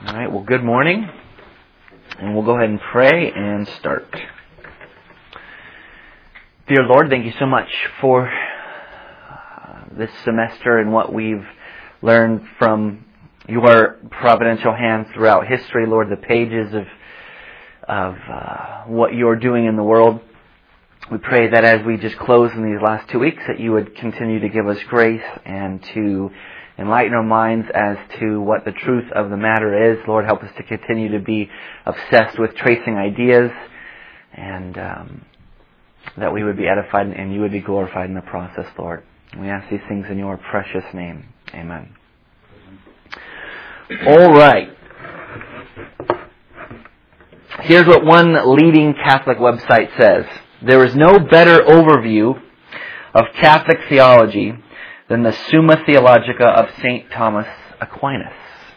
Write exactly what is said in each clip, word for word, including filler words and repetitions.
All right, well, good morning, and we'll go ahead and pray and start. Dear Lord, thank you so much for this semester and what we've learned from your providential hand throughout history, Lord, the pages of of uh, what you're doing in the world. We pray that as we just close in these last two weeks, that you would continue to give us grace and to enlighten our minds as to what the truth of the matter is. Lord, help us to continue to be obsessed with tracing ideas, and um, that we would be edified and you would be glorified in the process, Lord. We ask these things in your precious name. Amen. All right. Here's what one leading Catholic website says. There is no better overview of Catholic theology than the Summa Theologica of Saint Thomas Aquinas.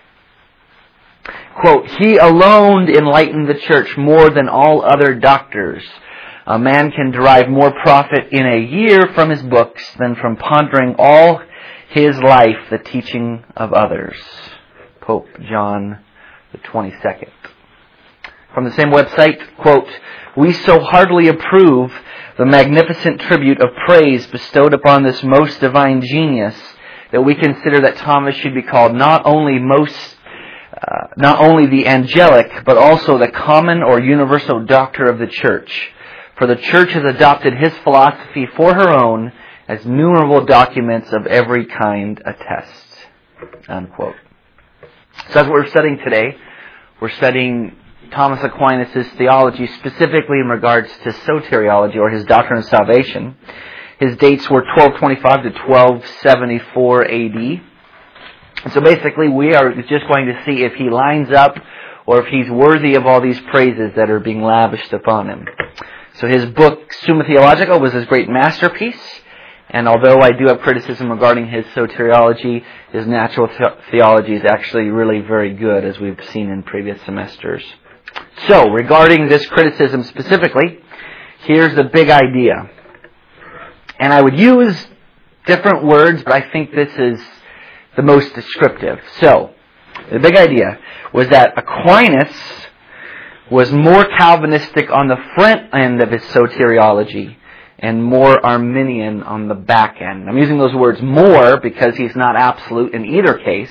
Quote, "He alone enlightened the Church more than all other doctors. A man can derive more profit in a year from his books than from pondering all his life the teaching of others." Pope John the twenty-second. From the same website, quote, "We so heartily approve the magnificent tribute of praise bestowed upon this most divine genius that we consider that Thomas should be called not only most, uh, not only the angelic, but also the common or universal doctor of the Church. For the Church has adopted his philosophy for her own, as numerable documents of every kind attest." Unquote. So that's what we're studying today. We're studying Thomas Aquinas' theology, specifically in regards to soteriology, or his doctrine of salvation. His dates were twelve twenty-five to twelve seventy-four A D. And so basically we are just going to see if he lines up or if he's worthy of all these praises that are being lavished upon him. So his book, Summa Theologica, was his great masterpiece. And although I do have criticism regarding his soteriology, his natural the- theology is actually really very good, as we've seen in previous semesters. So, regarding this criticism specifically, here's the big idea. And I would use different words, but I think this is the most descriptive. So, the big idea was that Aquinas was more Calvinistic on the front end of his soteriology and more Arminian on the back end. I'm using those words more because he's not absolute in either case.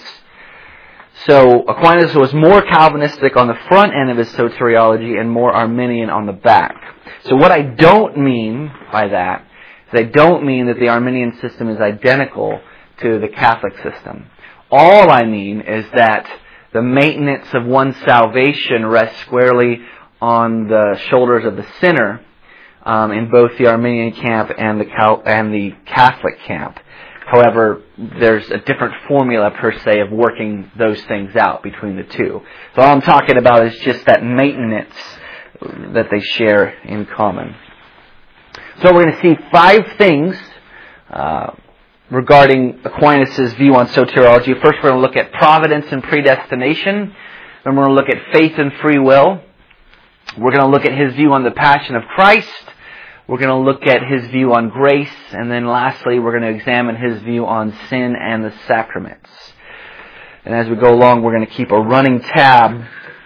So Aquinas was more Calvinistic on the front end of his soteriology and more Arminian on the back. So what I don't mean by that is I don't mean that the Arminian system is identical to the Catholic system. All I mean is that the maintenance of one's salvation rests squarely on the shoulders of the sinner, um, in both the Arminian camp and the Cal- and the Catholic camp. However, there's a different formula per se of working those things out between the two. So all I'm talking about is just that maintenance that they share in common. So we're going to see five things uh, regarding Aquinas' view on soteriology. First, we're going to look at providence and predestination. Then we're going to look at faith and free will. We're going to look at his view on the passion of Christ. We're going to look at his view on grace, and then lastly, we're going to examine his view on sin and the sacraments. And as we go along, we're going to keep a running tab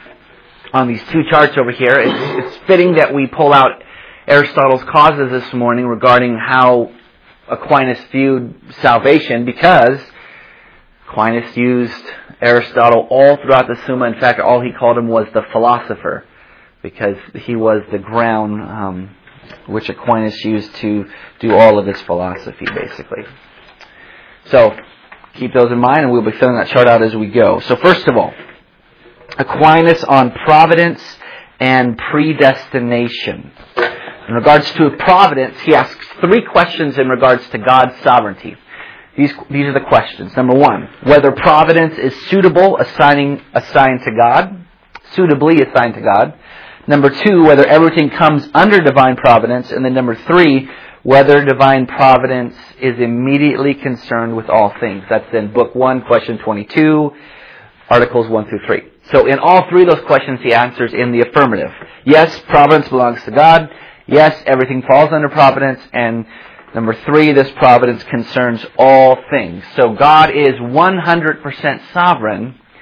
on these two charts over here. It's, it's fitting that we pull out Aristotle's causes this morning regarding how Aquinas viewed salvation, because Aquinas used Aristotle all throughout the Summa. In fact, all he called him was the philosopher, because he was the ground um, which Aquinas used to do all of his philosophy, basically. So, keep those in mind, and we'll be filling that chart out as we go. So, first of all, Aquinas on providence and predestination. In regards to providence, he asks three questions in regards to God's sovereignty. These, these are the questions. Number one, whether providence is suitable, assigning assigned to God, suitably assigned to God. Number two, whether everything comes under divine providence. And then number three, whether divine providence is immediately concerned with all things. That's in book one, question twenty-two, articles one through three. So in all three of those questions, he answers in the affirmative. Yes, providence belongs to God. Yes, everything falls under providence. And number three, this providence concerns all things. So God is one hundred percent sovereign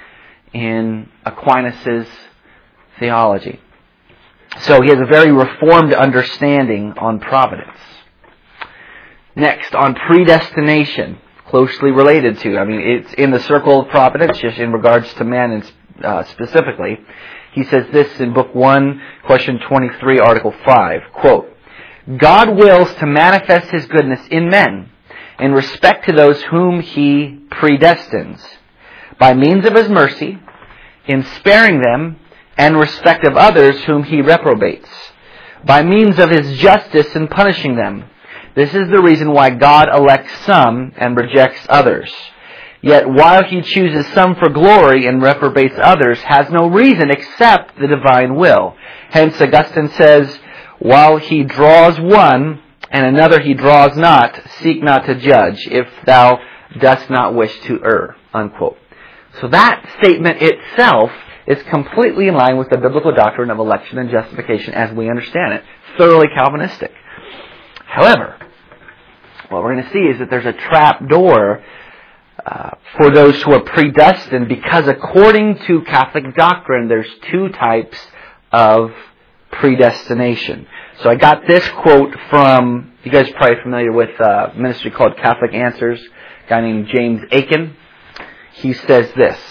in Aquinas' theology. So he has a very reformed understanding on providence. Next, on predestination, closely related to. I mean, it's in the circle of providence, just in regards to man uh, specifically. He says this in Book one, Question twenty-three, Article five, quote, God wills to manifest His goodness in men in respect to those whom He predestines, by means of His mercy, in sparing them, and respect of others whom He reprobates, by means of His justice in punishing them. This is the reason why God elects some and rejects others. Yet while He chooses some for glory and reprobates others, has no reason except the divine will. Hence Augustine says, while He draws one, and another He draws not, seek not to judge, if thou dost not wish to err. Unquote. So that statement itself is completely in line with the biblical doctrine of election and justification as we understand it. Thoroughly Calvinistic. However, what we're going to see is that there's a trap door uh, for those who are predestined, because according to Catholic doctrine, there's two types of predestination. So I got this quote from, you guys are probably familiar with a ministry called Catholic Answers, a guy named James Aiken. He says this: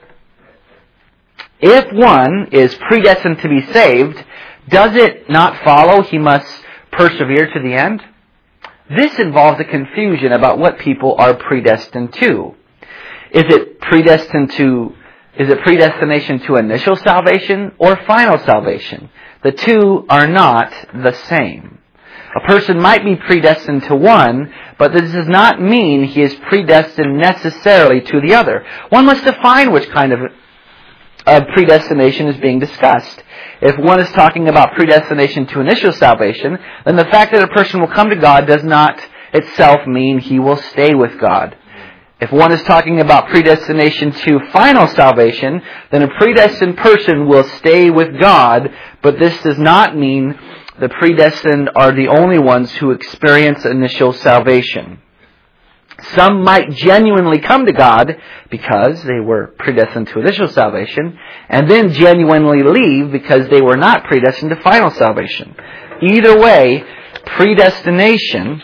if one is predestined to be saved, does it not follow he must persevere to the end? This involves a confusion about what people are predestined to. Is it predestined to, is it predestination to initial salvation or final salvation? The two are not the same. A person might be predestined to one, but this does not mean he is predestined necessarily to the other. One must define which kind of of predestination is being discussed. If one is talking about predestination to initial salvation, then the fact that a person will come to God does not itself mean he will stay with God. If one is talking about predestination to final salvation, then a predestined person will stay with God, but this does not mean the predestined are the only ones who experience initial salvation. Some might genuinely come to God because they were predestined to initial salvation, and then genuinely leave because they were not predestined to final salvation. Either way, predestination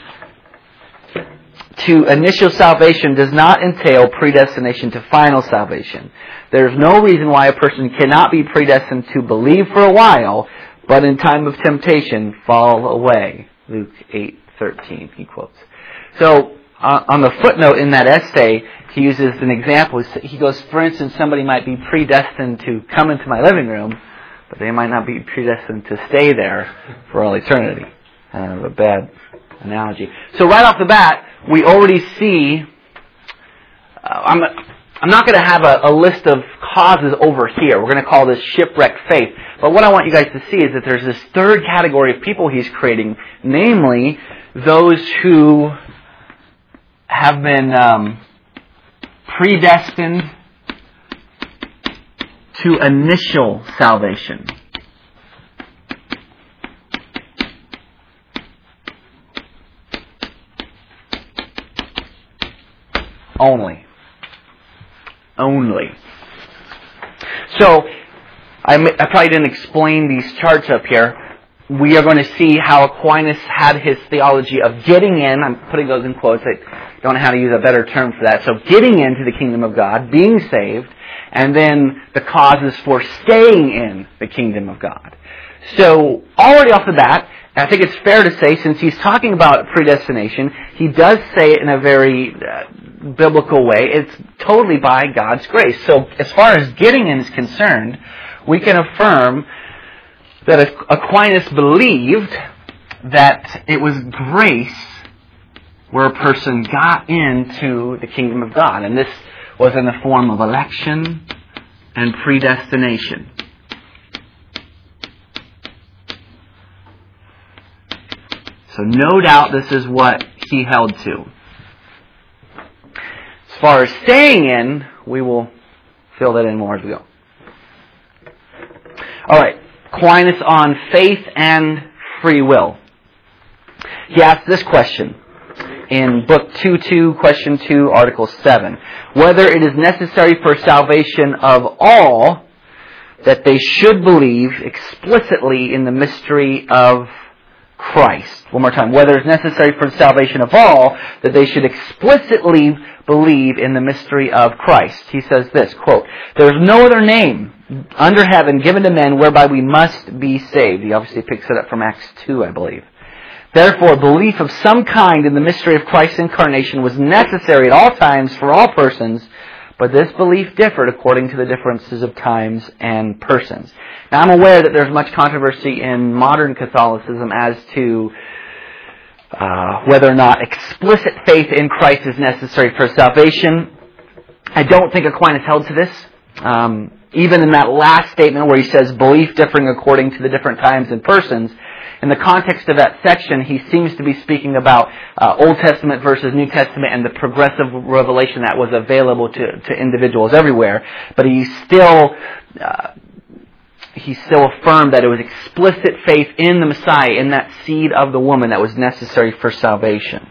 to initial salvation does not entail predestination to final salvation. There's no reason why a person cannot be predestined to believe for a while, but in time of temptation fall away. Luke eight thirteen, he quotes. So, Uh, on the footnote in that essay, he uses an example. He goes, for instance, somebody might be predestined to come into my living room, but they might not be predestined to stay there for all eternity. Kind of a bad analogy. So right off the bat, we already see, uh, I'm, I'm not going to have a, a list of causes over here. We're going to call this shipwrecked faith. But what I want you guys to see is that there's this third category of people he's creating, namely those who have been um, predestined to initial salvation. Only. Only. So, I, I probably didn't explain these charts up here. We are going to see how Aquinas had his theology of getting in. I'm putting those in quotes. I don't know how to use a better term for that. So getting into the kingdom of God, being saved, and then the causes for staying in the kingdom of God. So already off the bat, I think it's fair to say, since he's talking about predestination, he does say it in a very uh, biblical way. It's totally by God's grace. So as far as getting in is concerned, we can affirm that Aquinas believed that it was grace where a person got into the kingdom of God. And this was in the form of election and predestination. So no doubt this is what he held to. As far as staying in, we will fill that in more as we go. Alright, Aquinas on faith and free will. He asked this question. in Book two two, Question two, Article seven. Whether it is necessary for salvation of all that they should believe explicitly in the mystery of Christ. One more time. Whether it's necessary for the salvation of all that they should explicitly believe in the mystery of Christ. He says this, quote, "There is no other name under heaven given to men whereby we must be saved." He obviously picks it up from Acts two, I believe. "Therefore, belief of some kind in the mystery of Christ's incarnation was necessary at all times for all persons, but this belief differed according to the differences of times and persons." Now, I'm aware that there's much controversy in modern Catholicism as to uh, whether or not explicit faith in Christ is necessary for salvation. I don't think Aquinas held to this. Um, even in that last statement where he says belief differing according to the different times and persons, in the context of that section, he seems to be speaking about uh, Old Testament versus New Testament and the progressive revelation that was available to, to individuals everywhere. But he still uh, he still affirmed that it was explicit faith in the Messiah, in that seed of the woman, that was necessary for salvation.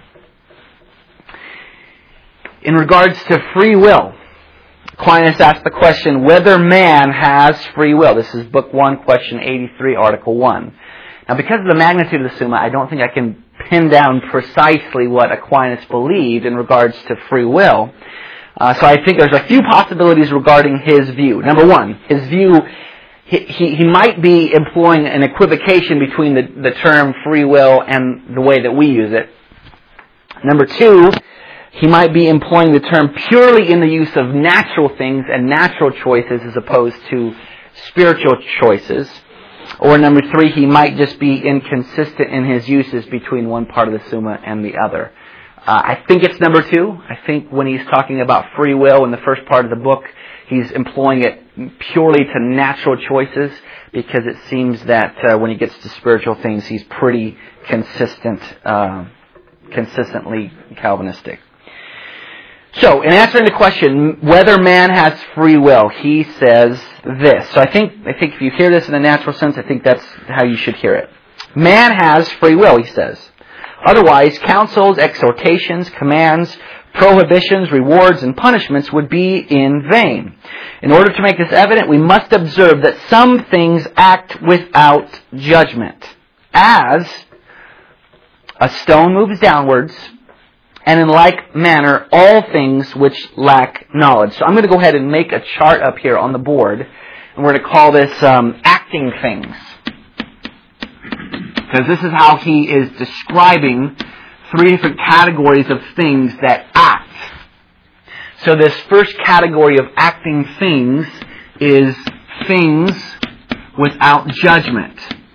In regards to free will, Aquinas asked the question whether man has free will. This is Book one, Question eighty-three, Article one. Now, because of the magnitude of the Summa, I don't think I can pin down precisely what Aquinas believed in regards to free will. Uh, so I think there's a few possibilities regarding his view. Number one, his view, he, he, he might be employing an equivocation between the, the term free will and the way that we use it. Number two, he might be employing the term purely in the use of natural things and natural choices as opposed to spiritual choices. Or number three, he might just be inconsistent in his uses between one part of the Summa and the other. Uh, I think it's number two. I think when he's talking about free will in the first part of the book, he's employing it purely to natural choices, because it seems that uh, when he gets to spiritual things, he's pretty consistent, uh, consistently Calvinistic. So, in answering the question whether man has free will, he says this. So I think I think if you hear this in a natural sense, I think that's how you should hear it. Man has free will, he says. Otherwise, counsels, exhortations, commands, prohibitions, rewards, and punishments would be in vain. In order to make this evident, we must observe that some things act without judgment. As a stone moves downwards, and in like manner, all things which lack knowledge. So I'm going to go ahead and make a chart up here on the board, and we're going to call this um, acting things. Because this is how he is describing three different categories of things that act. So this first category of acting things is things without judgment.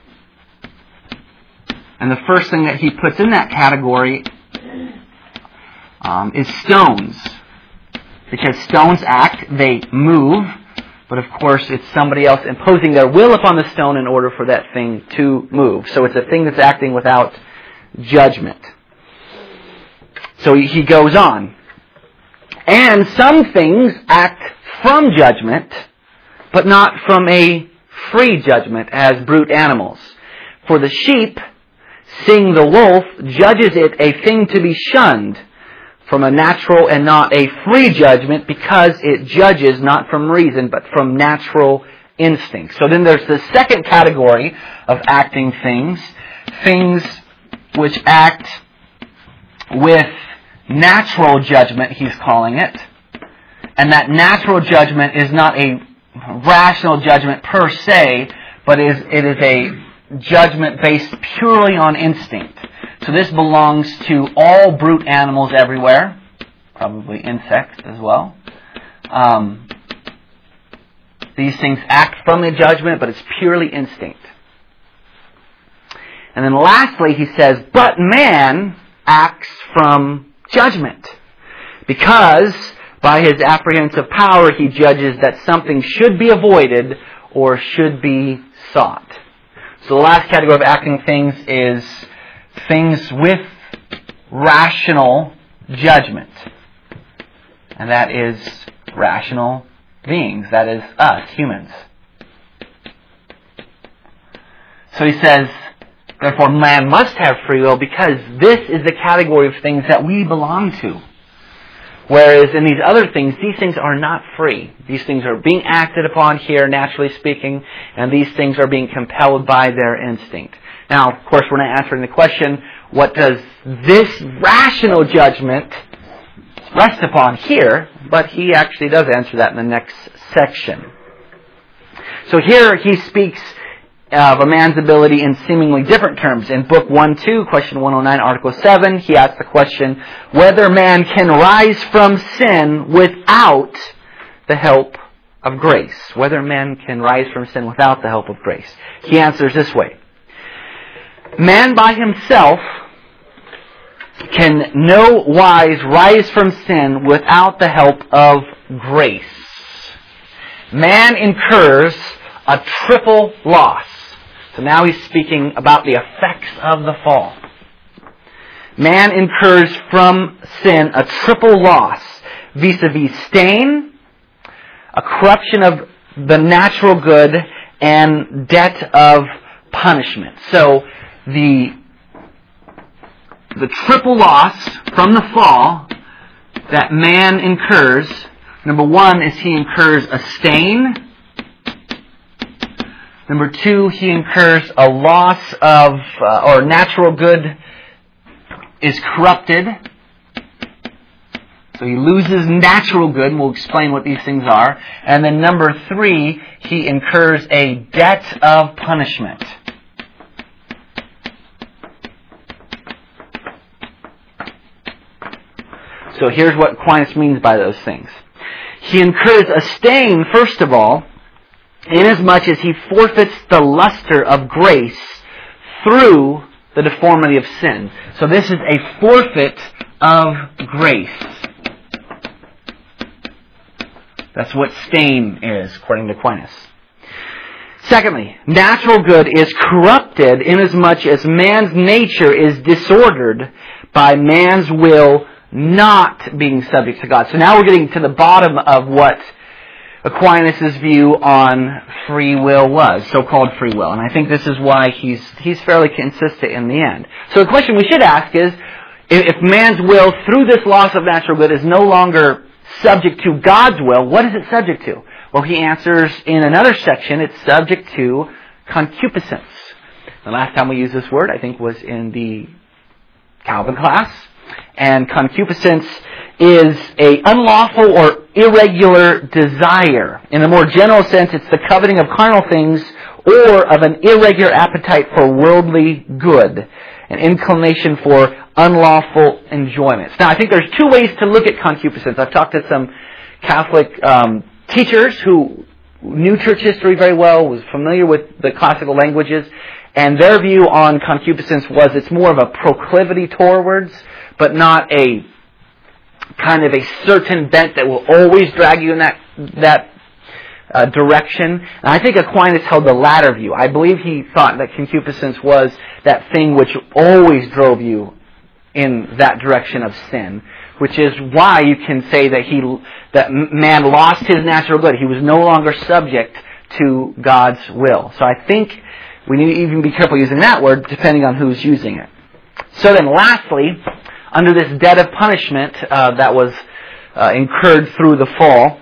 And the first thing that he puts in that category Um, is stones. Because stones act, they move, but of course it's somebody else imposing their will upon the stone in order for that thing to move. So it's a thing that's acting without judgment. So he goes on. And some things act from judgment, but not from a free judgment, as brute animals. For the sheep, seeing the wolf, judges it a thing to be shunned, from a natural and not a free judgment, because it judges not from reason but from natural instinct. So then there's the second category of acting things, things which act with natural judgment, he's calling it. And that natural judgment is not a rational judgment per se, but is it is a judgment based purely on instinct. So this belongs to all brute animals everywhere, probably insects as well. Um, these things act from the judgment, but it's purely instinct. And then lastly, he says, but man acts from judgment, because by his apprehensive power he judges that something should be avoided or should be sought. So the last category of acting things is things with rational judgment. And that is rational beings. That is us, humans. So he says, Therefore, man must have free will because this is the category of things that we belong to. Whereas in these other things, these things are not free. These things are being acted upon here, naturally speaking, and these things are being compelled by their instinct. Now, of course, we're not answering the question, what does this rational judgment rest upon here? But he actually does answer that in the next section. So here he speaks of a man's ability in seemingly different terms. In Book one two, question one oh nine, Article seven, he asks the question, whether man can rise from sin without the help of grace. Whether man can rise from sin without the help of grace. He answers this way. Man by himself can no wise rise from sin without the help of grace. Man incurs a triple loss. So now he's speaking about the effects of the fall. Man incurs from sin a triple loss, vis-a-vis stain, a corruption of the natural good, and debt of punishment. So the, the triple loss from the fall that man incurs, number one is he incurs a stain. Number two, he incurs a loss of, uh, or natural good is corrupted. So he loses natural good, and we'll explain what these things are. And then number three, he incurs a debt of punishment. So here's what Aquinas means by those things. He incurs a stain, first of all, inasmuch as he forfeits the luster of grace through the deformity of sin. So this is a forfeit of grace. That's what stain is, according to Aquinas. Secondly, natural good is corrupted inasmuch as man's nature is disordered by man's will not being subject to God. So now we're getting to the bottom of what Aquinas' view on free will was, so-called free will. And I think this is why he's he's fairly consistent in the end. So the question we should ask is, if man's will through this loss of natural good is no longer subject to God's will, what is it subject to? Well, he answers in another section, it's subject to concupiscence. The last time we used this word, I think, was in the Calvin class. And concupiscence is a unlawful or irregular desire. In a more general sense, it's the coveting of carnal things or of an irregular appetite for worldly good, an inclination for unlawful enjoyments. Now, I think there's two ways to look at concupiscence. I've talked to some Catholic um, teachers who knew church history very well, was familiar with the classical languages, and their view on concupiscence was it's more of a proclivity towards, but not a kind of a certain bent that will always drag you in that that uh, direction. And I think Aquinas held the latter view. I believe he thought that concupiscence was that thing which always drove you in that direction of sin, which is why you can say that he that man lost his natural good. He was no longer subject to God's will. So I think we need to even be careful using that word, depending on who's using it. So then, lastly, under this debt of punishment uh, that was uh, incurred through the fall,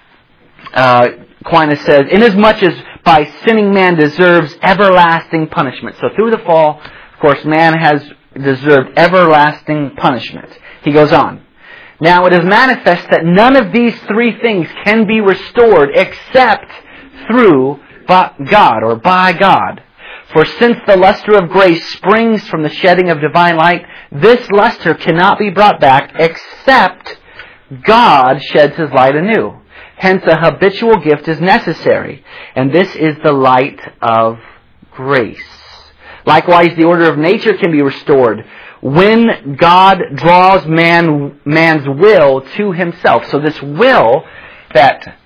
uh, Aquinas says, inasmuch as by sinning man deserves everlasting punishment. So through the fall, of course, man has deserved everlasting punishment. He goes on. Now it is manifest that none of these three things can be restored except through God, or by God. For since the luster of grace springs from the shedding of divine light, this luster cannot be brought back except God sheds His light anew. Hence a habitual gift is necessary, and this is the light of grace. Likewise, the order of nature can be restored when God draws man, man's will to Himself. So this will that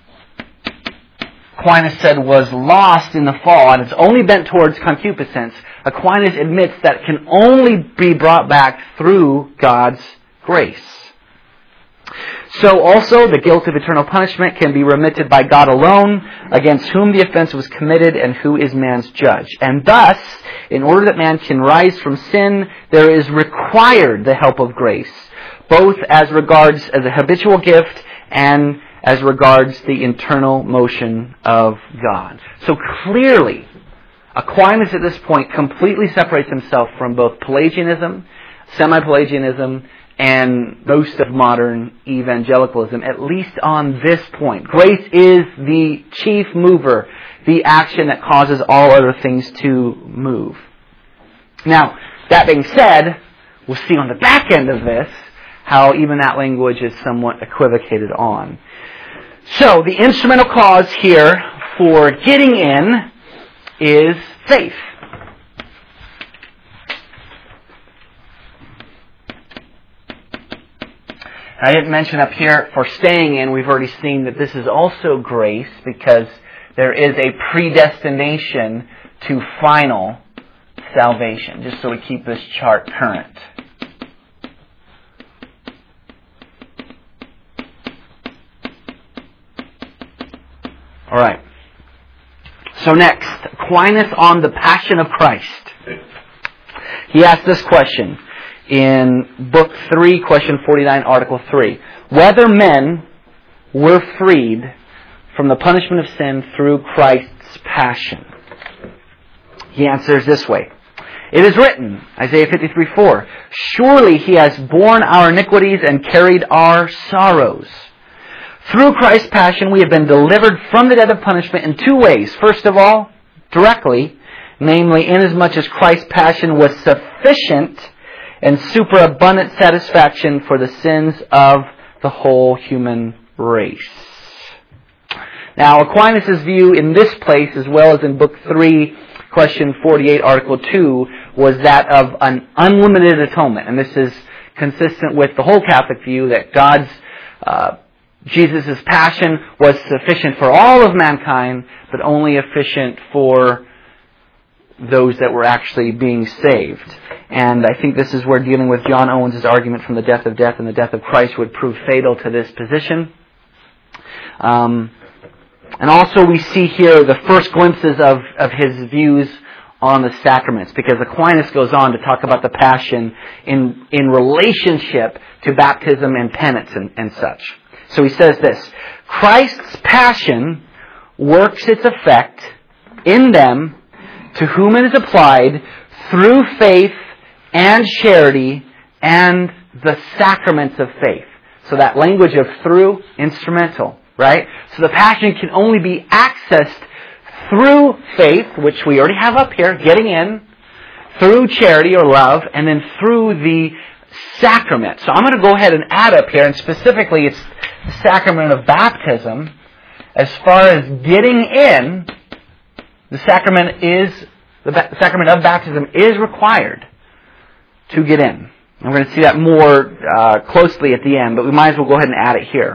Aquinas said was lost in the fall, and it's only bent towards concupiscence, Aquinas admits that can only be brought back through God's grace. So also the guilt of eternal punishment can be remitted by God alone, against whom the offense was committed and who is man's judge. And thus, in order that man can rise from sin, there is required the help of grace, both as regards as a habitual gift and as regards the internal motion of God. So clearly, Aquinas at this point completely separates himself from both Pelagianism, semi-Pelagianism, and most of modern evangelicalism, at least on this point. Grace is the chief mover, the action that causes all other things to move. Now, that being said, we'll see on the back end of this how even that language is somewhat equivocated on. So, the instrumental cause here for getting in is faith. I didn't mention up here, for staying in, we've already seen that this is also grace because there is a predestination to final salvation, just so we keep this chart current. All right. So next, Aquinas on the Passion of Christ. He asked this question in Book three, question forty-nine, Article three. Whether men were freed from the punishment of sin through Christ's passion. He answers this way. It is written, Isaiah fifty-three four, surely he has borne our iniquities and carried our sorrows. Through Christ's passion we have been delivered from the death of punishment in two ways. First of all, directly, namely, inasmuch as Christ's passion was sufficient and superabundant satisfaction for the sins of the whole human race. Now, Aquinas' view in this place, as well as in Book three, question forty-eight, Article two, was that of an unlimited atonement. And this is consistent with the whole Catholic view that God's, uh, Jesus' passion was sufficient for all of mankind, but only efficient for those that were actually being saved. And I think this is where dealing with John Owens' argument from the death of death and the death of Christ would prove fatal to this position. Um, and also we see here the first glimpses of, of his views on the sacraments, because Aquinas goes on to talk about the passion in, in relationship to baptism and penance and, and such. So he says this, Christ's passion works its effect in them to whom it is applied through faith and charity and the sacraments of faith. So that language of through, instrumental, right? So the passion can only be accessed through faith, which we already have up here, getting in, through charity or love, and then through the sacrament. So I'm going to go ahead and add up here, and specifically it's the sacrament of baptism. As far as getting in, the sacrament is the ba- sacrament of baptism is required to get in. I'm going to see that more uh, closely at the end, but we might as well go ahead and add it here.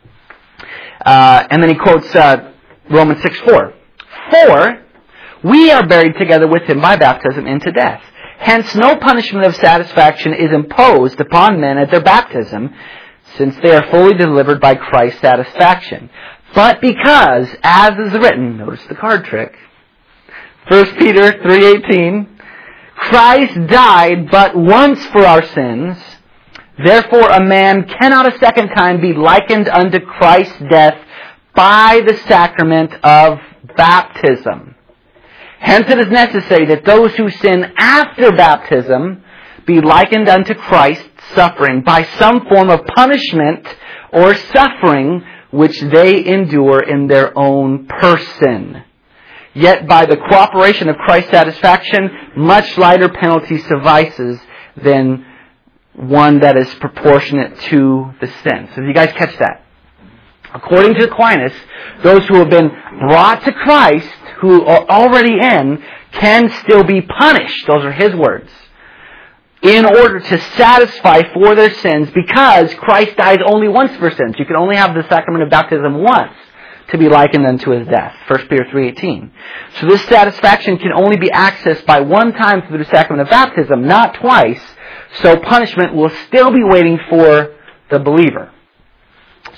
Uh, and then he quotes uh, Romans six four. For we are buried together with him by baptism into death. Hence no punishment of satisfaction is imposed upon men at their baptism, since they are fully delivered by Christ's satisfaction. But because, as is written, notice the card trick, First Peter three eighteen, Christ died but once for our sins, therefore a man cannot a second time be likened unto Christ's death by the sacrament of baptism. Hence it is necessary that those who sin after baptism be likened unto Christ's suffering by some form of punishment or suffering which they endure in their own person. Yet by the cooperation of Christ's satisfaction, much lighter penalty suffices than one that is proportionate to the sin. So did you guys catch that? According to Aquinas, those who have been brought to Christ, who are already in, can still be punished. Those are his words. In order to satisfy for their sins, because Christ died only once for sins. You can only have the sacrament of baptism once to be likened unto his death. First Peter three eighteen. So this satisfaction can only be accessed by one time through the sacrament of baptism, not twice. So punishment will still be waiting for the believer.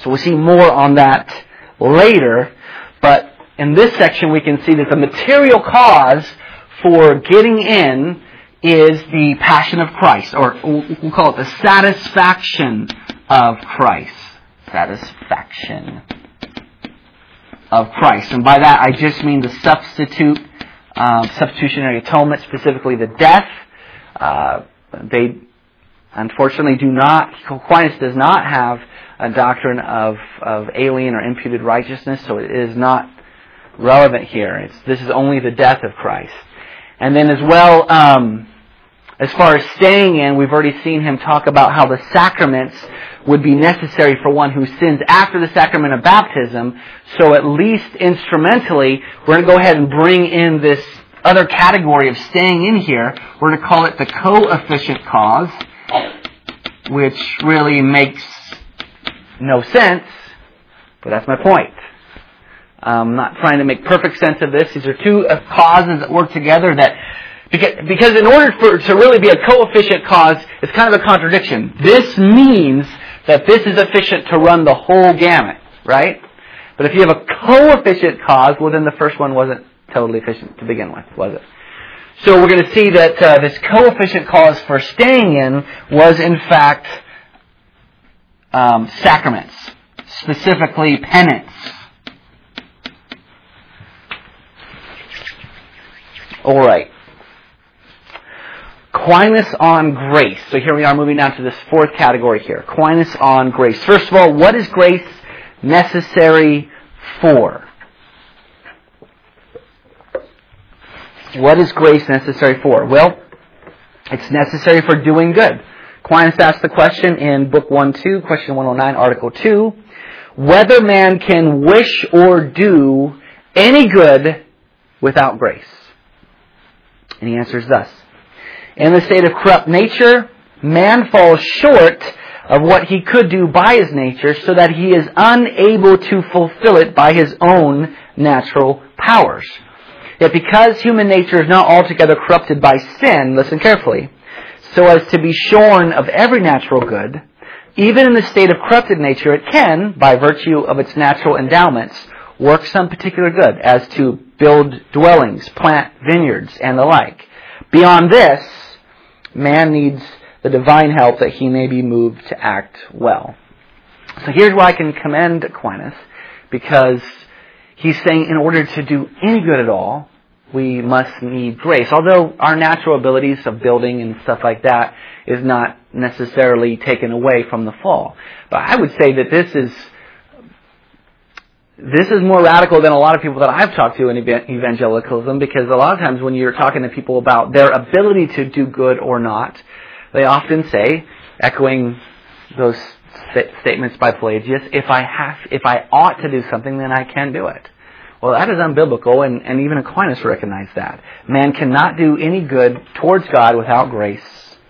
So we'll see more on that later. But in this section we can see that the material cause for getting in is the passion of Christ, or we'll call it the satisfaction of Christ. Satisfaction of Christ. And by that I just mean the substitute, uh, substitutionary atonement, specifically the death. Uh, they unfortunately do not, Aquinas does not have a doctrine of, of alien or imputed righteousness, so it is not relevant here. It's, this is only the death of Christ. And then as well, um, as far as staying in, we've already seen him talk about how the sacraments would be necessary for one who sins after the sacrament of baptism. So at least instrumentally, we're going to go ahead and bring in this other category of staying in here. We're going to call it the coefficient cause, which really makes no sense, but that's my point. I'm not trying to make perfect sense of this. These are two causes that work together that, because, because in order for to really be a coefficient cause, it's kind of a contradiction. This means that this is efficient to run the whole gamut, right? But if you have a coefficient cause, well then the first one wasn't totally efficient to begin with, was it? So we're going to see that uh, this coefficient cause for staying in was in fact um, sacraments, specifically penance. All right. Aquinas on grace. So here we are moving down to this fourth category here. Aquinas on grace. First of all, what is grace necessary for? What is grace necessary for? Well, it's necessary for doing good. Aquinas asked the question in Book one two, question one oh nine, Article two, whether man can wish or do any good without grace. And he answers thus. In the state of corrupt nature, man falls short of what he could do by his nature, so that he is unable to fulfill it by his own natural powers. Yet because human nature is not altogether corrupted by sin, listen carefully, so as to be shorn of every natural good, even in the state of corrupted nature it can, by virtue of its natural endowments, work some particular good, as to build dwellings, plant vineyards, and the like. Beyond this, man needs the divine help that he may be moved to act well. So here's why I can commend Aquinas, because he's saying in order to do any good at all, we must need grace. Although our natural abilities of building and stuff like that is not necessarily taken away from the fall. But I would say that this is This is more radical than a lot of people that I've talked to in evangelicalism, because a lot of times when you're talking to people about their ability to do good or not, they often say, echoing those st- statements by Pelagius, if I have, if I ought to do something, then I can do it. Well, that is unbiblical, and, and even Aquinas recognized that. Man cannot do any good towards God without grace.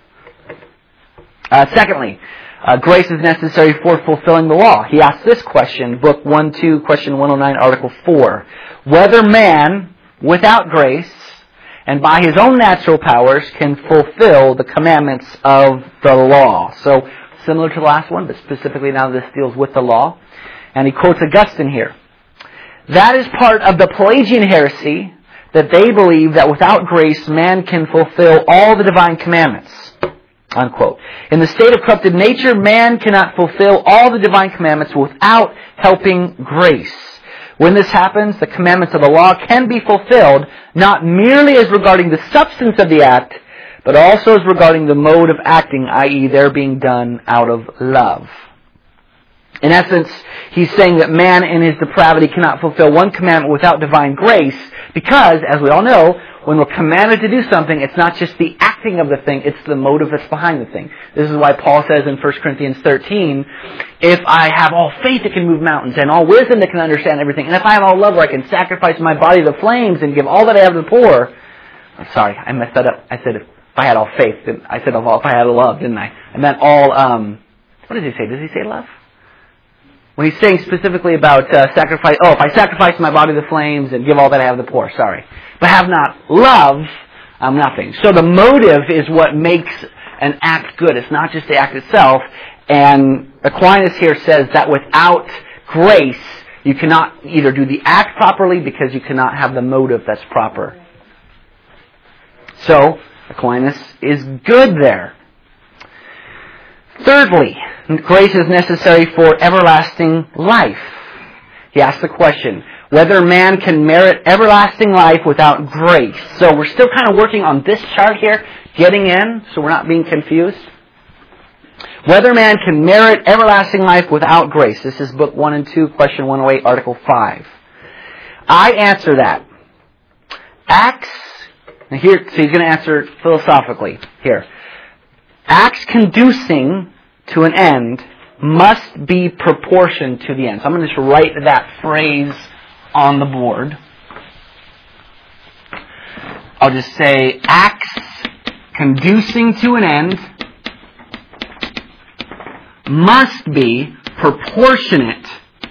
Uh, secondly, Uh, grace is necessary for fulfilling the law. He asked this question, Book one two, question one oh nine, Article four. Whether man, without grace, and by his own natural powers, can fulfill the commandments of the law. So, similar to the last one, but specifically now this deals with the law. And he quotes Augustine here. That is part of the Pelagian heresy, that they believe that without grace, man can fulfill all the divine commandments. Unquote. In the state of corrupted nature, man cannot fulfill all the divine commandments without helping grace. When this happens, the commandments of the law can be fulfilled, not merely as regarding the substance of the act, but also as regarding the mode of acting, that is, they're being done out of love. In essence, he's saying that man in his depravity cannot fulfill one commandment without divine grace, because, as we all know, when we're commanded to do something, it's not just the acting of the thing, it's the motive that's behind the thing. This is why Paul says in First Corinthians thirteen, if I have all faith that can move mountains, and all wisdom that can understand everything, and if I have all love where I can sacrifice my body to the flames and give all that I have to the poor. I'm sorry, I messed that up. I said if I had all faith, then I said if I had love, didn't I? I meant all, um, what does he say? Does he say love? When he's saying specifically about uh, sacrifice, oh, if I sacrifice my body to the flames and give all that I have to the poor, sorry. But have not love, I'm nothing. So the motive is what makes an act good. It's not just the act itself. And Aquinas here says that without grace, you cannot either do the act properly because you cannot have the motive that's proper. So, Aquinas is good there. Thirdly, grace is necessary for everlasting life. He asks the question, whether man can merit everlasting life without grace. So we're still kind of working on this chart here, getting in, so we're not being confused. Whether man can merit everlasting life without grace. This is book one and two, question one oh eight, article five. I answer that. Acts, and here, so he's going to answer philosophically here. Acts conducing to an end must be proportioned to the end. So I'm going to just write that phrase on the board. I'll just say, acts conducing to an end must be proportionate,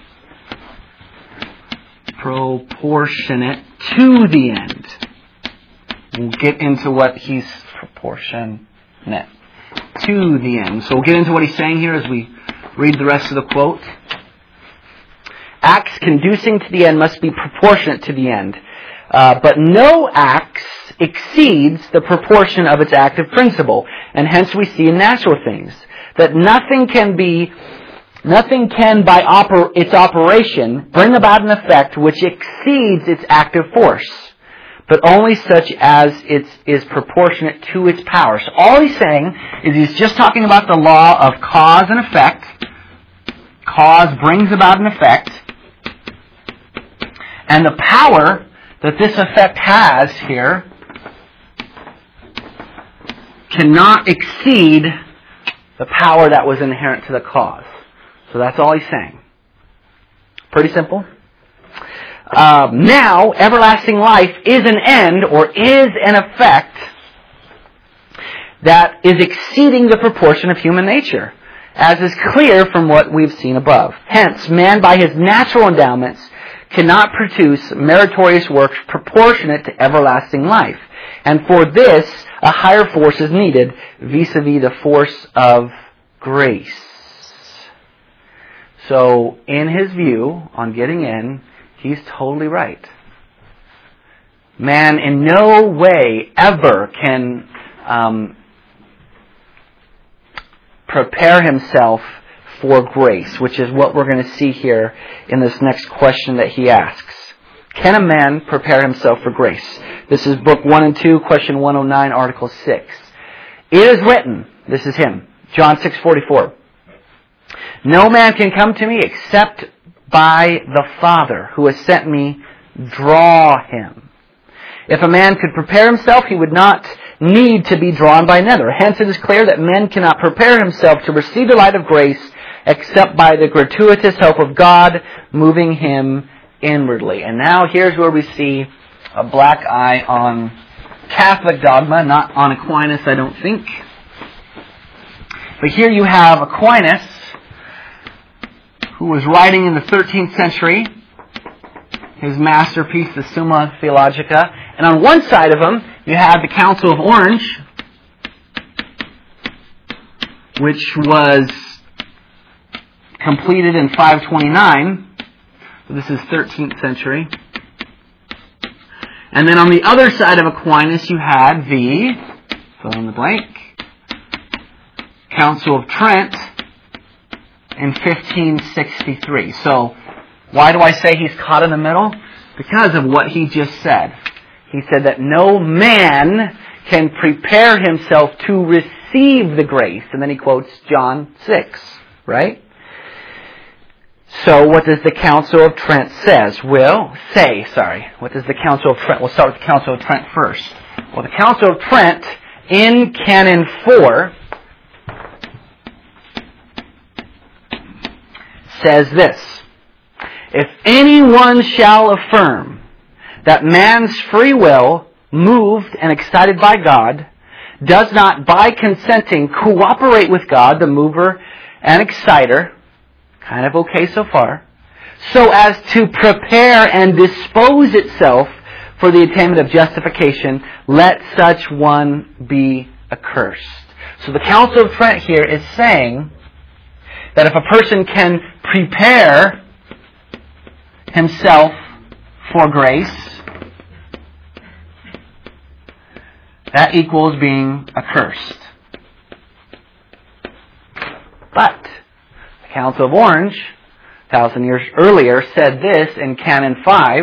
proportionate to the end. We'll get into what he's proportionate to the end. So we'll get into what he's saying here as we read the rest of the quote. Acts conducing to the end must be proportionate to the end. Uh, but no acts exceeds the proportion of its active principle. And hence we see in natural things that nothing can be, nothing can by oper- its operation bring about an effect which exceeds its active force, but only such as it is proportionate to its power. So all he's saying is he's just talking about the law of cause and effect. Cause brings about an effect. And the power that this effect has here cannot exceed the power that was inherent to the cause. So that's all he's saying. Pretty simple. Um, now, everlasting life is an end or is an effect that is exceeding the proportion of human nature, as is clear from what we've seen above. Hence, man by his natural endowments cannot produce meritorious works proportionate to everlasting life. And for this, a higher force is needed, vis-a-vis the force of grace. So, in his view, on getting in, he's totally right. Man in no way ever can um, prepare himself for grace, which is what we're going to see here in this next question that he asks. Can a man prepare himself for grace? This is book one and two, question one oh nine, article six. It is written, this is him, John six forty-four. No man can come to me except by the Father who has sent me, draw him. If a man could prepare himself, he would not need to be drawn by another. Hence it is clear that man cannot prepare himself to receive the light of grace except by the gratuitous help of God moving him inwardly. And now here's where we see a black eye on Catholic dogma, not on Aquinas, I don't think. But here you have Aquinas, who was writing in the thirteenth century, his masterpiece, the Summa Theologica. And on one side of him, you have the Council of Orange, which was completed in five twenty-nine. So this is thirteenth century. And then on the other side of Aquinas, you had the, fill in the blank, Council of Trent in fifteen sixty-three. So, why do I say he's caught in the middle? Because of what he just said. He said that no man can prepare himself to receive the grace. And then he quotes John six, right? So, what does the Council of Trent says? Well, say, sorry. What does the Council of Trent... We'll start with the Council of Trent first. Well, the Council of Trent, in Canon four, says this: if anyone shall affirm that man's free will, moved and excited by God, does not by consenting cooperate with God, the mover and exciter, kind of okay so far, so as to prepare and dispose itself for the attainment of justification, let such one be accursed. So the Council of Trent here is saying that if a person can prepare himself for grace, that equals being accursed. But the Council of Orange, a thousand years earlier, said this in Canon five.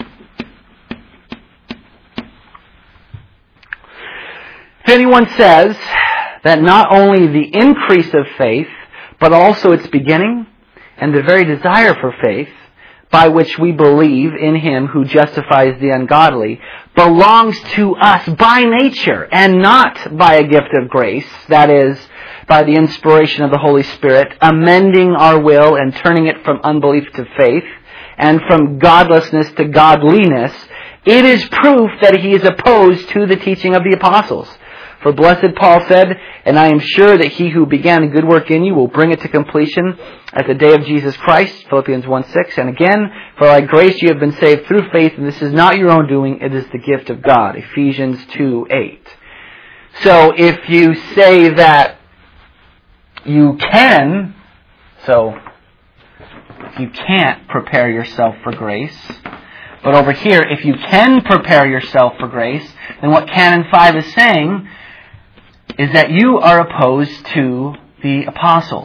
If anyone says that not only the increase of faith, but also its beginning and the very desire for faith, by which we believe in Him who justifies the ungodly, belongs to us by nature and not by a gift of grace, that is, by the inspiration of the Holy Spirit, amending our will and turning it from unbelief to faith, and from godlessness to godliness, it is proof that he is opposed to the teaching of the apostles. For blessed Paul said, "And I am sure that he who began a good work in you will bring it to completion at the day of Jesus Christ," Philippians one six. "And again, for by grace you have been saved through faith, and this is not your own doing, it is the gift of God," Ephesians two eight. So if you say that you can, so if you can't prepare yourself for grace, but over here, if you can prepare yourself for grace, then what Canon five is saying is that you are opposed to the apostles.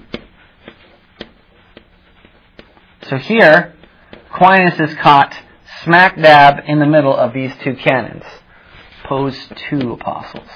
So here, Aquinas is caught smack dab in the middle of these two canons, opposed to apostles.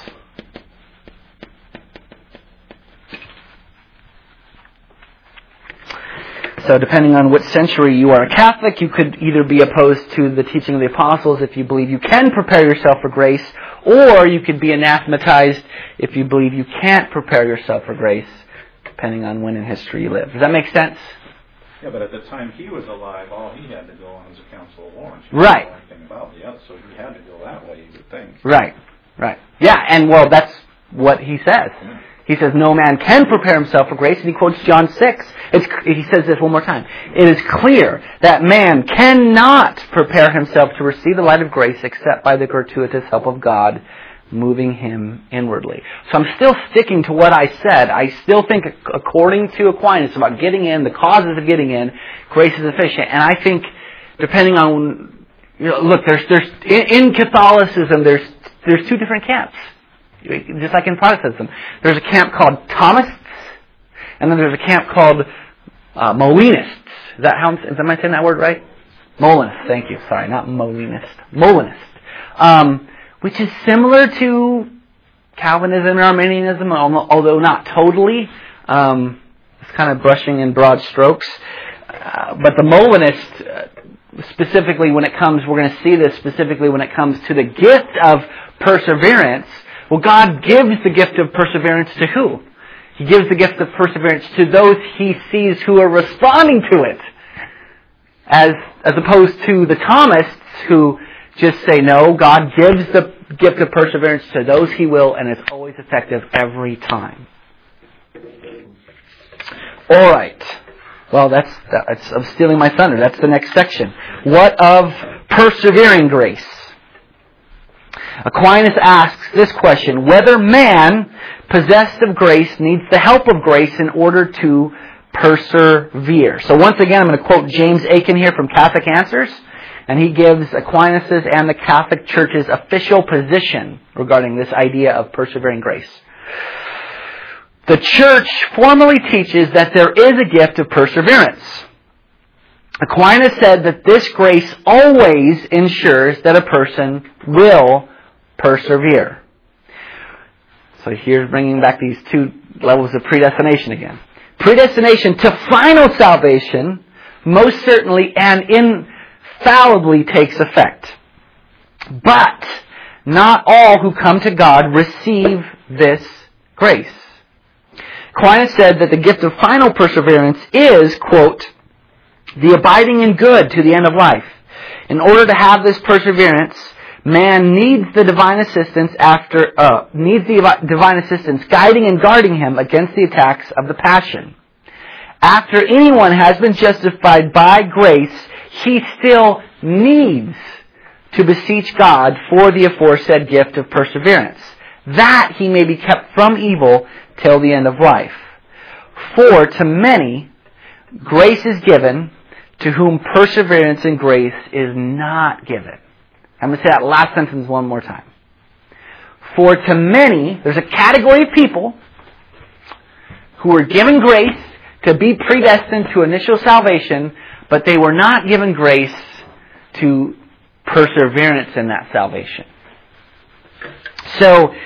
So depending on which century you are a Catholic, you could either be opposed to the teaching of the apostles if you believe you can prepare yourself for grace, or you could be anathematized if you believe you can't prepare yourself for grace, depending on when in history you live. Does that make sense? Yeah, but at the time he was alive, all he had to go on was the Council of Orange. He right. didn't know anything about the other, so he had to go that way, you would think. Right, right. Yeah, and well, that's what he says. Yeah. He says, no man can prepare himself for grace, and he quotes John six. It's, he says this one more time. It is clear that man cannot prepare himself to receive the light of grace except by the gratuitous help of God, moving him inwardly. So I'm still sticking to what I said. I still think, according to Aquinas, about getting in, the causes of getting in, grace is sufficient. And I think, depending on, you know, look, there's, there's, in, in Catholicism, there's, there's two different camps. Just like in Protestantism. There's a camp called Thomists, and then there's a camp called uh, Molinists. Is that how, is, am I saying that word right? Molinist, thank you. Sorry, not Molinist. Molinist. Um, which is similar to Calvinism and Arminianism, although not totally. Um, it's kind of brushing in broad strokes. Uh, but the Molinist, uh, specifically when it comes, we're going to see this specifically when it comes to the gift of perseverance. Well, God gives the gift of perseverance to who? He gives the gift of perseverance to those He sees who are responding to it. As, as opposed to the Thomists who just say, no, God gives the gift of perseverance to those He will, and it's always effective every time. Alright. Well, that's, that's, I'm stealing my thunder. That's the next section. What of persevering grace? Aquinas asks this question: whether man, possessed of grace, needs the help of grace in order to persevere. So once again, I'm going to quote James Aiken here from Catholic Answers, and he gives Aquinas' and the Catholic Church's official position regarding this idea of persevering grace. The Church formally teaches that there is a gift of perseverance. Aquinas said that this grace always ensures that a person will persevere. So here's bringing back these two levels of predestination again. Predestination to final salvation most certainly and infallibly takes effect. But not all who come to God receive this grace. Aquinas said that the gift of final perseverance is, quote, the abiding in good to the end of life. In order to have this perseverance, man needs the divine assistance after uh, needs the divine assistance guiding and guarding him against the attacks of the passion. After anyone has been justified by grace, he still needs to beseech God for the aforesaid gift of perseverance, that he may be kept from evil till the end of life. For to many grace is given, to whom perseverance and grace is not given. I'm going to say that last sentence one more time. For to many, there's a category of people who were given grace to be predestined to initial salvation, but they were not given grace to perseverance in that salvation. So,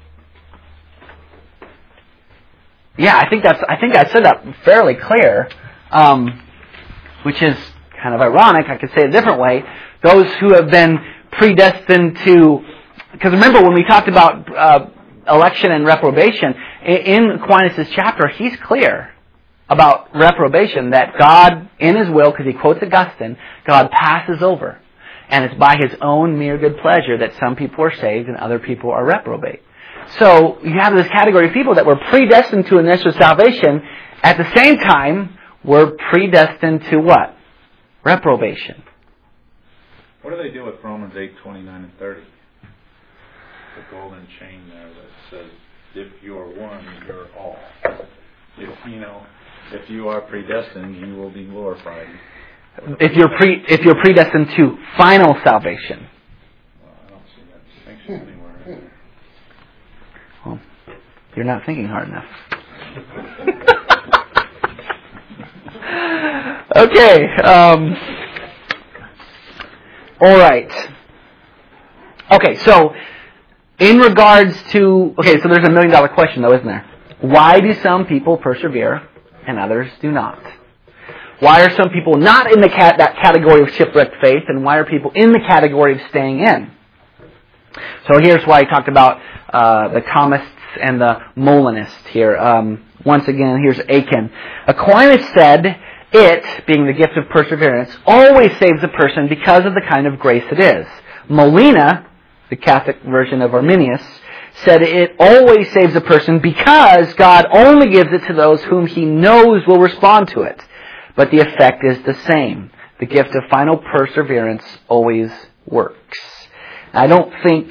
yeah, I think that's. I think I said that fairly clear, um, which is kind of ironic. I could say it a different way. Those who have been predestined to, because remember when we talked about uh, election and reprobation in Aquinas' chapter, he's clear about reprobation, that God, in His will, because he quotes Augustine, God passes over. And it's by His own mere good pleasure that some people are saved and other people are reprobate. So you have this category of people that were predestined to initial salvation, at the same time were predestined to what? Reprobation. What do they do with Romans eight, twenty-nine and thirty? The golden chain there that says, if you are one, you're all. If, you know, if you are predestined, you will be glorified. If you're pre, if you're predestined to final salvation. Well, I don't see that distinction anywhere. Well, you're not thinking hard enough. Okay. Um, all right. Okay, so in regards to... Okay, so there's a million dollar question though, isn't there? Why do some people persevere and others do not? Why are some people not in the cat, that category of shipwrecked faith, and why are people in the category of staying in? So here's why I talked about uh, the Thomists and the Molinists here. Um, once again, here's Aiken. Aquinas said, it, being the gift of perseverance, always saves a person because of the kind of grace it is. Molina, the Catholic version of Arminius, said it always saves a person because God only gives it to those whom He knows will respond to it. But the effect is the same. The gift of final perseverance always works. I don't think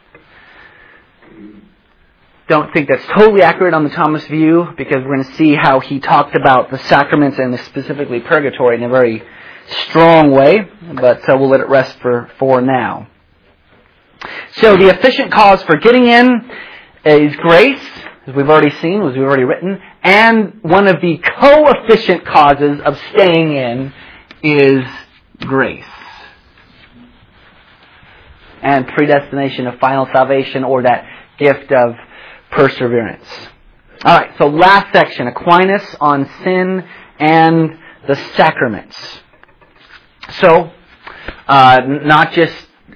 don't think that's totally accurate on the Thomas view, because we're going to see how he talked about the sacraments and specifically purgatory in a very strong way. But uh, we'll let it rest for, for now. So the efficient cause for getting in is grace, as we've already seen, as we've already written. And one of the co-efficient causes of staying in is grace. And predestination of final salvation, or that gift of perseverance. Alright, so last section, Aquinas on sin and the sacraments. So, uh, not just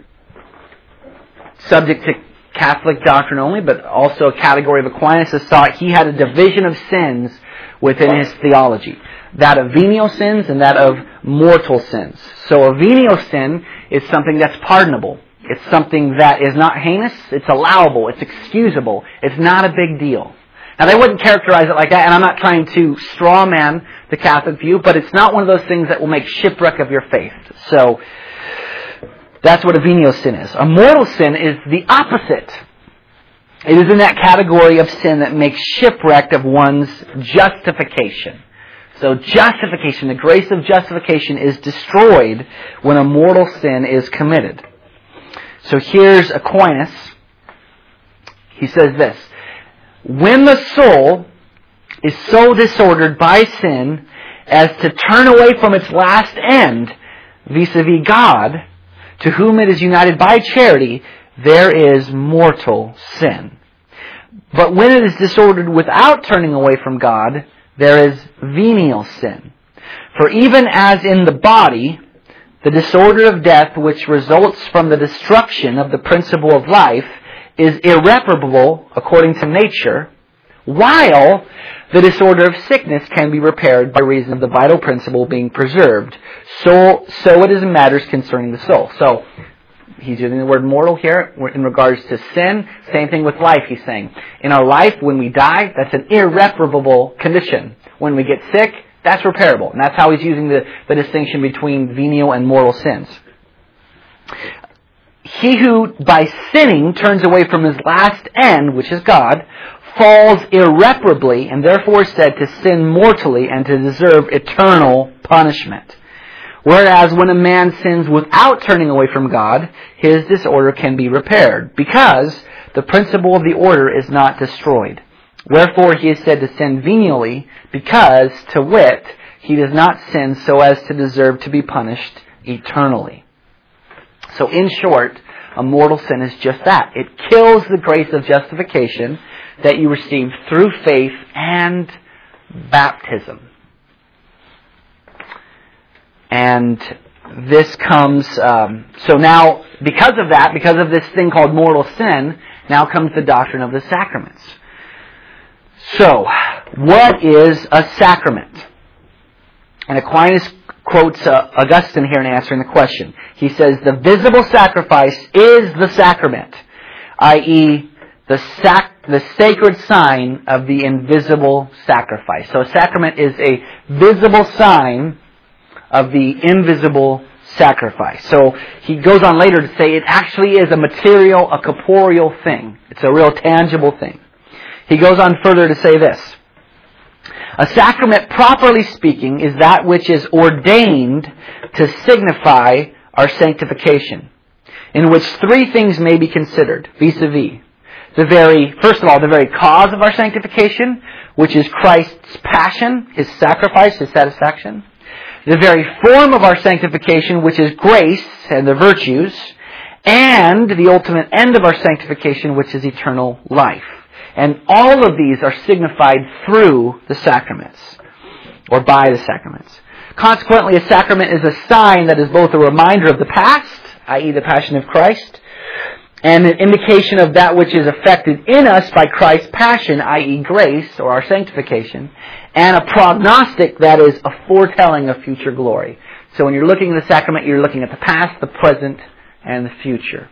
subject to Catholic doctrine only, but also a category of Aquinas' thought. He had a division of sins within his theology. That of venial sins and that of mortal sins. So a venial sin is something that's pardonable. It's something that is not heinous. It's allowable. It's excusable. It's not a big deal. Now, they wouldn't characterize it like that, and I'm not trying to straw man the Catholic view, but it's not one of those things that will make shipwreck of your faith. So, that's what a venial sin is. A mortal sin is the opposite. It is in that category of sin that makes shipwreck of one's justification. So justification, the grace of justification, is destroyed when a mortal sin is committed. So here's Aquinas. He says this: when the soul is so disordered by sin as to turn away from its last end, vis-a-vis God, to whom it is united by charity, there is mortal sin. But when it is disordered without turning away from God, there is venial sin. For even as in the body, the disorder of death which results from the destruction of the principle of life is irreparable according to nature, while the disorder of sickness can be repaired by reason of the vital principle being preserved. So, so it is in matters concerning the soul. So, he's using the word mortal here in regards to sin. Same thing with life, he's saying. In our life, when we die, that's an irreparable condition. When we get sick, that's repairable. And that's how he's using the, the distinction between venial and mortal sins. He who, by sinning, turns away from his last end, which is God, falls irreparably and therefore is said to sin mortally and to deserve eternal punishment. Whereas when a man sins without turning away from God, his disorder can be repaired, because the principle of the order is not destroyed. Wherefore he is said to sin venially, because, to wit, he does not sin so as to deserve to be punished eternally. So in short, a mortal sin is just that. It kills the grace of justification that you received through faith and baptism. And this comes, um, so now, because of that, because of this thing called mortal sin, now comes the doctrine of the sacraments. So, what is a sacrament? And Aquinas quotes uh, Augustine here in answering the question. He says, the visible sacrifice is the sacrament, that is, the sac- the sacred sign of the invisible sacrifice. So a sacrament is a visible sign of the invisible sacrifice. So he goes on later to say it actually is a material, a corporeal thing. It's a real tangible thing. He goes on further to say this. A sacrament, properly speaking, is that which is ordained to signify our sanctification, in which three things may be considered, vis-a-vis. The very, first of all, the very cause of our sanctification, which is Christ's passion, His sacrifice, His satisfaction. The very form of our sanctification, which is grace and the virtues. And the ultimate end of our sanctification, which is eternal life. And all of these are signified through the sacraments, or by the sacraments. Consequently, a sacrament is a sign that is both a reminder of the past, that is the passion of Christ, and an indication of that which is effected in us by Christ's passion, that is grace, or our sanctification, and a prognostic that is a foretelling of future glory. So when you're looking at the sacrament, you're looking at the past, the present, and the future.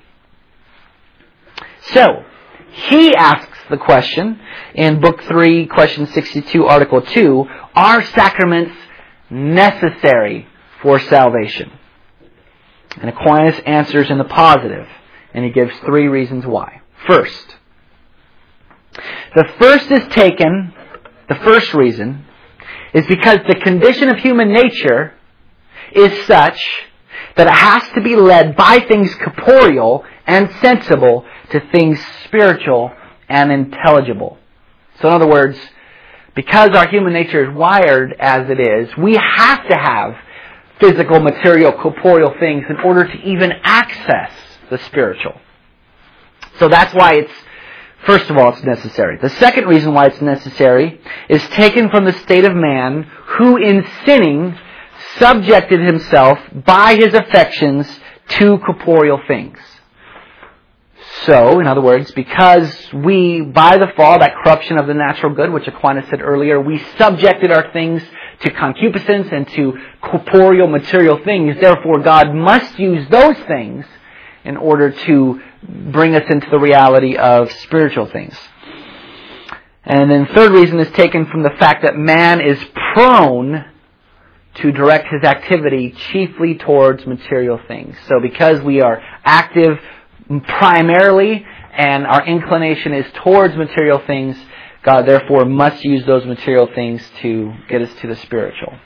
So, he asks the question in Book three, question sixty-two, Article two, are sacraments necessary for salvation? And Aquinas answers in the positive, and he gives three reasons why. First, the first is taken, the first reason, is because the condition of human nature is such that it has to be led by things corporeal and sensible to things spiritual and intelligible. So in other words, because our human nature is wired as it is, we have to have physical, material, corporeal things in order to even access the spiritual. So that's why it's, first of all, it's necessary. The second reason why it's necessary is taken from the state of man who in sinning subjected himself by his affections to corporeal things. So, in other words, because we, by the fall, that corruption of the natural good, which Aquinas said earlier, we subjected our things to concupiscence and to corporeal material things. Therefore, God must use those things in order to bring us into the reality of spiritual things. And then third reason is taken from the fact that man is prone to direct his activity chiefly towards material things. So because we are active primarily and our inclination is towards material things, God therefore must use those material things to get us to the spiritual.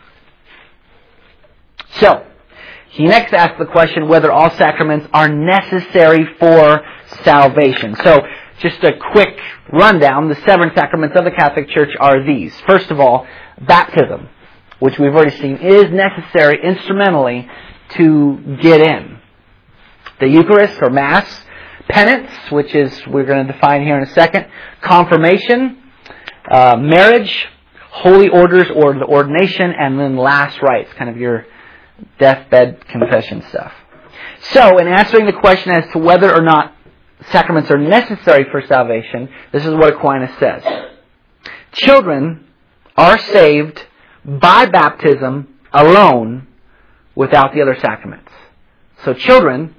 So, he next asks the question whether all sacraments are necessary for salvation. So, just a quick rundown. The seven sacraments of the Catholic Church are these. First of all, baptism, which we've already seen is necessary instrumentally to get in. The Eucharist or Mass, penance, which is we're going to define here in a second, confirmation, uh, marriage, holy orders or the ordination, and then last rites, kind of your deathbed confession stuff. So, in answering the question as to whether or not sacraments are necessary for salvation, this is what Aquinas says. Children are saved by baptism alone without the other sacraments. So children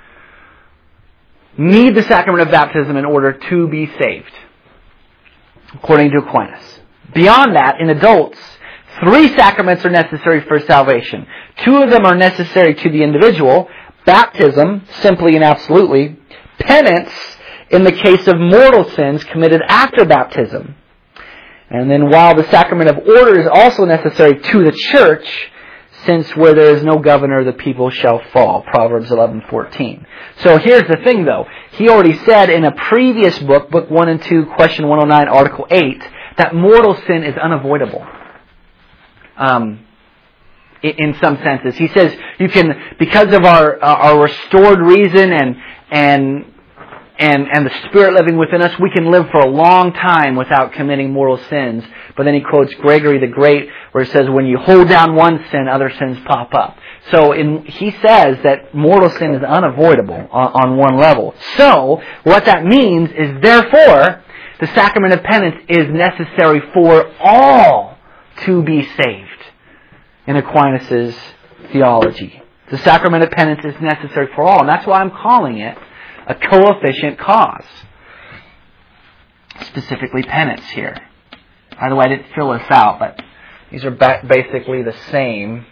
need the sacrament of baptism in order to be saved, according to Aquinas. Beyond that, in adults, three sacraments are necessary for salvation. Two of them are necessary to the individual: baptism, simply and absolutely; penance, in the case of mortal sins committed after baptism. And then while the sacrament of order is also necessary to the church, since where there is no governor, the people shall fall. Proverbs eleven fourteen. So here's the thing, though. He already said in a previous book, Book one and two, Question one oh nine, Article eight, that mortal sin is unavoidable. Um, in some senses. He says you can, because of our uh, our restored reason and and and and the Spirit living within us, we can live for a long time without committing mortal sins. But then he quotes Gregory the Great, where it says, when you hold down one sin, other sins pop up. So in, he says that mortal sin is unavoidable on, on one level. So what that means is, therefore, the sacrament of penance is necessary for all to be saved. In Aquinas' theology, the sacrament of penance is necessary for all, and that's why I'm calling it a coefficient cause. Specifically penance here. By the way, I didn't fill this out, but these are ba- basically the same.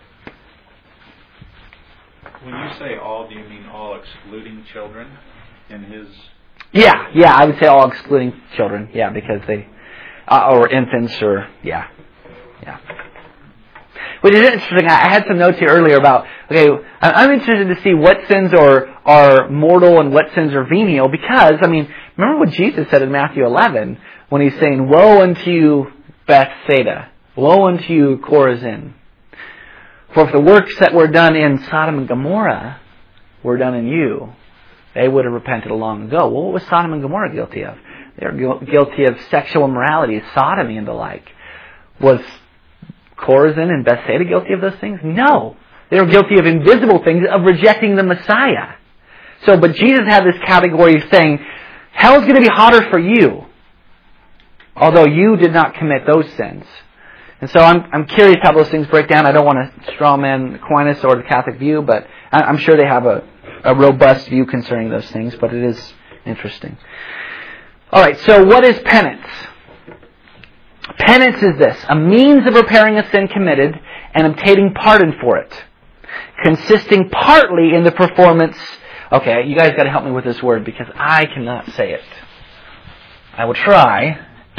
When you say all, do you mean all excluding children in his... Yeah, yeah, I would say all excluding children, yeah, because they... Uh, or infants, or... Yeah, yeah. Which is interesting. I had some notes here earlier about, okay, I'm interested to see what sins are, are mortal and what sins are venial, because, I mean, remember what Jesus said in Matthew eleven, when he's saying, woe unto you, Bethsaida, woe unto you, Chorazin. For if the works that were done in Sodom and Gomorrah were done in you, they would have repented long ago. Well, what was Sodom and Gomorrah guilty of? They were guilty of sexual immorality, sodomy and the like. Was Chorazin and Bethsaida guilty of those things? No. They were guilty of invisible things, of rejecting the Messiah. So, but Jesus had this category of saying, hell's going to be hotter for you, although you did not commit those sins. And so I'm I'm curious how those things break down. I don't want to strawman Aquinas or the Catholic view, but I'm sure they have a, a robust view concerning those things, but it is interesting. All right, so what is penance? Penance is this: a means of repairing a sin committed and obtaining pardon for it, consisting partly in the performance... Okay, you guys got to help me with this word because I cannot say it. I will try.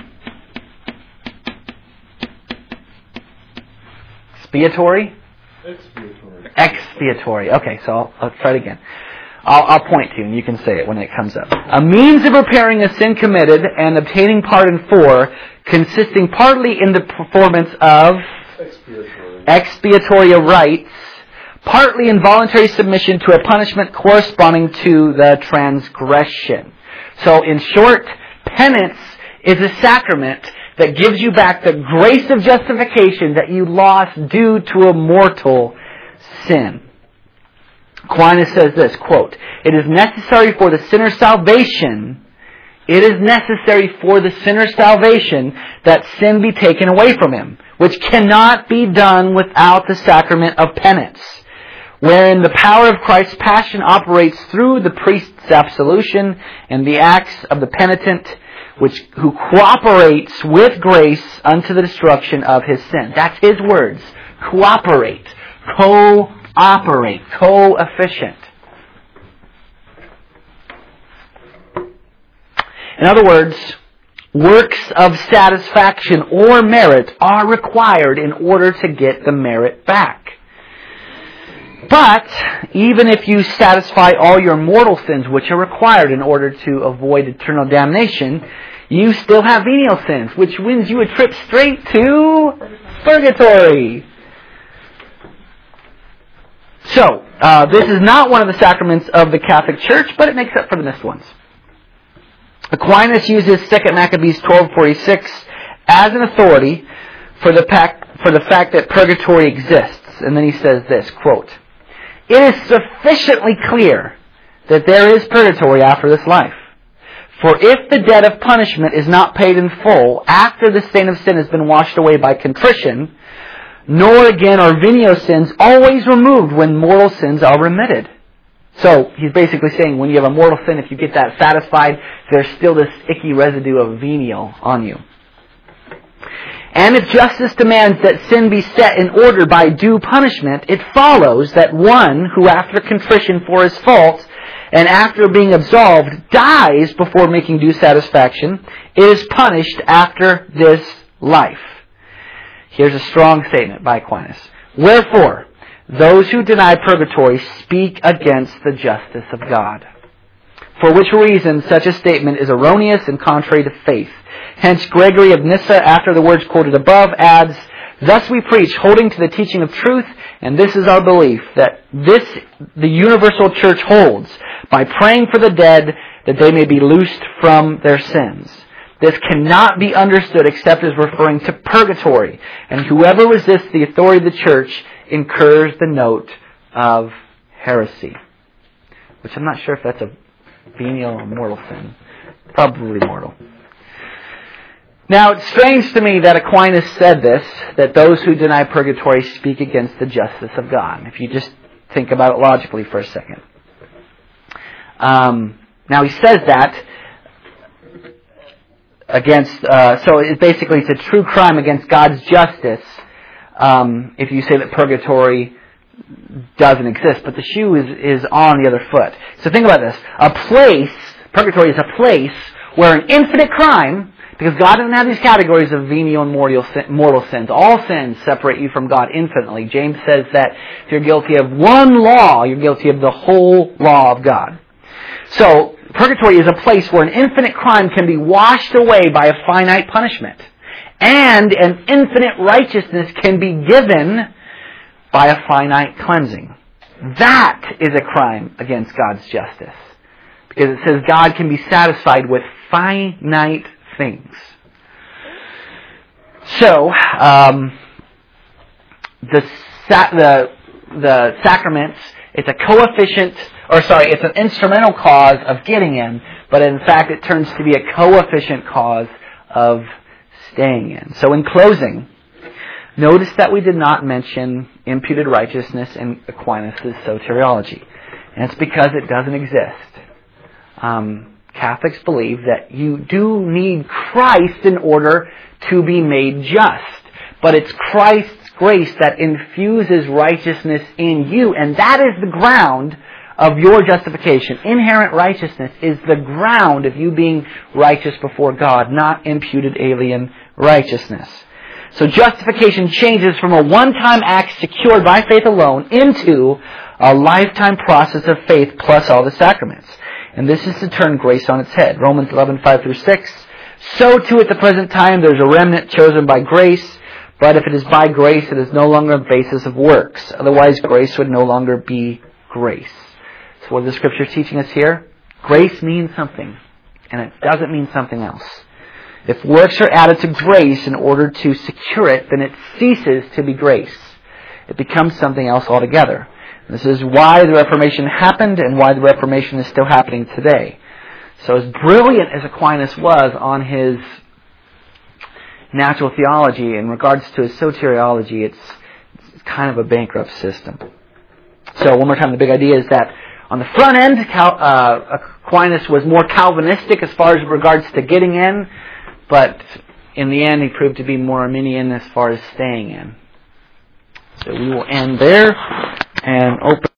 Expiatory? Expiatory. Expiatory. Okay, so I'll, I'll try it again. I'll, I'll point to you and you can say it when it comes up. A means of repairing a sin committed and obtaining pardon for, consisting partly in the performance of Expiatory. expiatory rites, partly in voluntary submission to a punishment corresponding to the transgression. So in short, penance is a sacrament that gives you back the grace of justification that you lost due to a mortal sin. Aquinas says this, quote, it is necessary for the sinner's salvation, it is necessary for the sinner's salvation that sin be taken away from him, which cannot be done without the sacrament of penance, wherein the power of Christ's passion operates through the priest's absolution and the acts of the penitent, which who cooperates with grace unto the destruction of his sin. That's his words. Cooperate. Co-operate. Co-efficient. In other words, works of satisfaction or merit are required in order to get the merit back. But even if you satisfy all your mortal sins, which are required in order to avoid eternal damnation, you still have venial sins, which wins you a trip straight to purgatory. So, uh, this is not one of the sacraments of the Catholic Church, but it makes up for the missed ones. Aquinas uses Second Maccabees twelve forty-six as an authority for the, pac- for the fact that purgatory exists. And then he says this, quote, it is sufficiently clear that there is purgatory after this life. For if the debt of punishment is not paid in full after the stain of sin has been washed away by contrition, nor again are venial sins always removed when mortal sins are remitted. So he's basically saying when you have a mortal sin, if you get that satisfied, there's still this icky residue of venial on you. And if justice demands that sin be set in order by due punishment, it follows that one who, after contrition for his fault, and after being absolved, dies before making due satisfaction, is punished after this life. Here's a strong statement by Aquinas. Wherefore, those who deny purgatory speak against the justice of God. For which reason such a statement is erroneous and contrary to faith. Hence Gregory of Nyssa, after the words quoted above, adds, thus we preach, holding to the teaching of truth, and this is our belief, that this the universal church holds, by praying for the dead, that they may be loosed from their sins. This cannot be understood except as referring to purgatory, and whoever resists the authority of the church incurs the note of heresy. Which I'm not sure if that's a venial or mortal sin. Probably mortal. Now, it's strange to me that Aquinas said this, that those who deny purgatory speak against the justice of God. If you just think about it logically for a second. Um, now, he says that against, uh, so it basically it's a true crime against God's justice um, if you say that purgatory doesn't exist, but the shoe is, is on the other foot. So think about this. A place, purgatory is a place where an infinite crime, because God doesn't have these categories of venial and mortal, mortal sins. All sins separate you from God infinitely. James says that if you're guilty of one law, you're guilty of the whole law of God. So, purgatory is a place where an infinite crime can be washed away by a finite punishment. And an infinite righteousness can be given by a finite cleansing. That is a crime against God's justice. Because it says God can be satisfied with finite things. So, um, the, sa- the, the sacraments, it's a coefficient, or sorry, it's an instrumental cause of getting in, but in fact it turns to be a coefficient cause of staying in. So in closing, notice that we did not mention imputed righteousness in Aquinas' soteriology. And it's because it doesn't exist. Um, Catholics believe that you do need Christ in order to be made just. But it's Christ's grace that infuses righteousness in you. And that is the ground of your justification. Inherent righteousness is the ground of you being righteous before God, not imputed alien righteousness. So justification changes from a one-time act secured by faith alone into a lifetime process of faith plus all the sacraments. And this is to turn grace on its head. Romans eleven, five through six. So too at the present time there is a remnant chosen by grace, but if it is by grace, it is no longer a basis of works. Otherwise, grace would no longer be grace. So what are the Scriptures teaching us here? Grace means something, and it doesn't mean something else. If works are added to grace in order to secure it, then it ceases to be grace. It becomes something else altogether. This is why the Reformation happened and why the Reformation is still happening today. So as brilliant as Aquinas was on his natural theology, in regards to his soteriology, it's, it's kind of a bankrupt system. So one more time, the big idea is that on the front end, Cal, uh, Aquinas was more Calvinistic as far as regards to getting in, but in the end he proved to be more Arminian as far as staying in. So we will end there and open